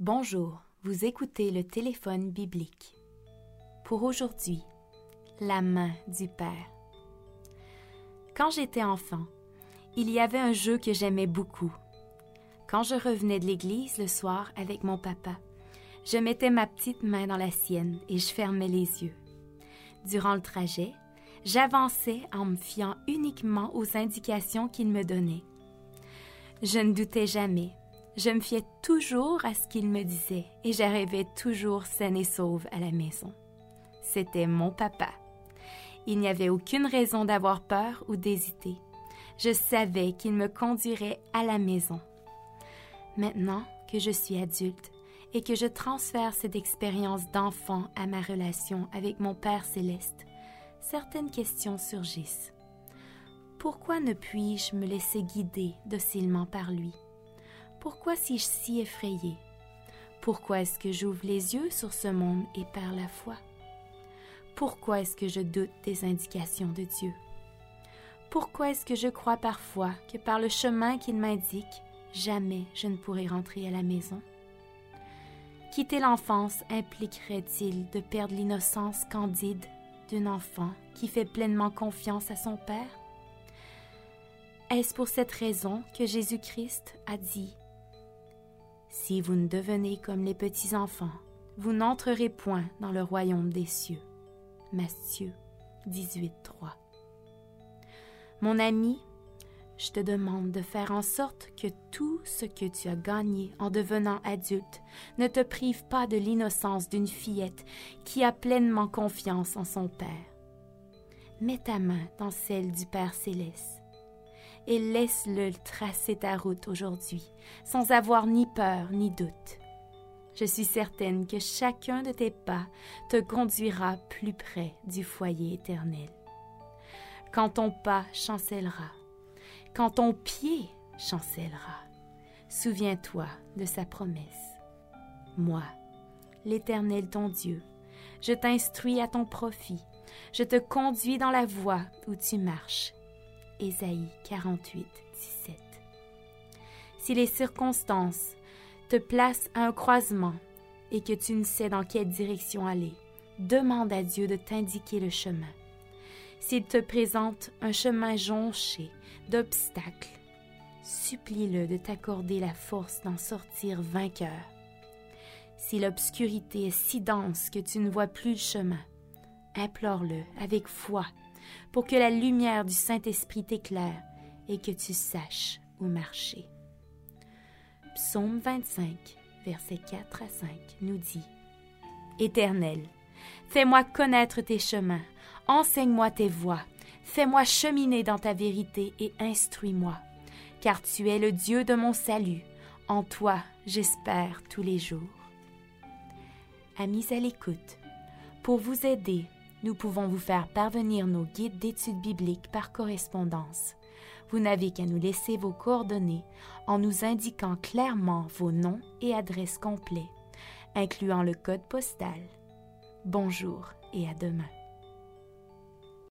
Bonjour, vous écoutez le téléphone biblique. Pour aujourd'hui, la main du Père. Quand j'étais enfant, il y avait un jeu que j'aimais beaucoup. Quand je revenais de l'église le soir avec mon papa, je mettais ma petite main dans la sienne et je fermais les yeux. Durant le trajet, j'avançais en me fiant uniquement aux indications qu'il me donnait. Je ne doutais jamais. Je me fiais toujours à ce qu'il me disait et j'arrivais toujours saine et sauve à la maison. C'était mon papa. Il n'y avait aucune raison d'avoir peur ou d'hésiter. Je savais qu'il me conduirait à la maison. Maintenant que je suis adulte et que je transfère cette expérience d'enfant à ma relation avec mon Père céleste, certaines questions surgissent. Pourquoi ne puis-je me laisser guider docilement par lui? Pourquoi suis-je si effrayée? Pourquoi est-ce que j'ouvre les yeux sur ce monde et perds la foi? Pourquoi est-ce que je doute des indications de Dieu? Pourquoi est-ce que je crois parfois que par le chemin qu'il m'indique, jamais je ne pourrai rentrer à la maison? Quitter l'enfance impliquerait-il de perdre l'innocence candide d'un enfant qui fait pleinement confiance à son Père? Est-ce pour cette raison que Jésus-Christ a dit « Si vous ne devenez comme les petits-enfants, vous n'entrerez point dans le royaume des cieux. » Matthieu 18, 3. Mon ami, je te demande de faire en sorte que tout ce que tu as gagné en devenant adulte ne te prive pas de l'innocence d'une fillette qui a pleinement confiance en son Père. Mets ta main dans celle du Père céleste et laisse-le tracer ta route aujourd'hui, sans avoir ni peur ni doute. Je suis certaine que chacun de tes pas te conduira plus près du foyer éternel. Quand ton pas chancellera, quand ton pied chancellera, souviens-toi de sa promesse. Moi, l'Éternel ton Dieu, je t'instruis à ton profit, je te conduis dans la voie où tu marches. Ésaïe 48, 17. Si les circonstances te placent à un croisement et que tu ne sais dans quelle direction aller, demande à Dieu de t'indiquer le chemin. S'il te présente un chemin jonché d'obstacles, supplie-le de t'accorder la force d'en sortir vainqueur. Si l'obscurité est si dense que tu ne vois plus le chemin, implore-le avec foi pour que la lumière du Saint-Esprit t'éclaire et que tu saches où marcher. Psaume 25, versets 4 à 5 nous dit « Éternel, fais-moi connaître tes chemins, enseigne-moi tes voies, fais-moi cheminer dans ta vérité et instruis-moi, car tu es le Dieu de mon salut, en toi j'espère tous les jours. » Amis à l'écoute, pour vous aider, nous pouvons vous faire parvenir nos guides d'études bibliques par correspondance. Vous n'avez qu'à nous laisser vos coordonnées en nous indiquant clairement vos noms et adresses complets, incluant le code postal. Bonjour et à demain.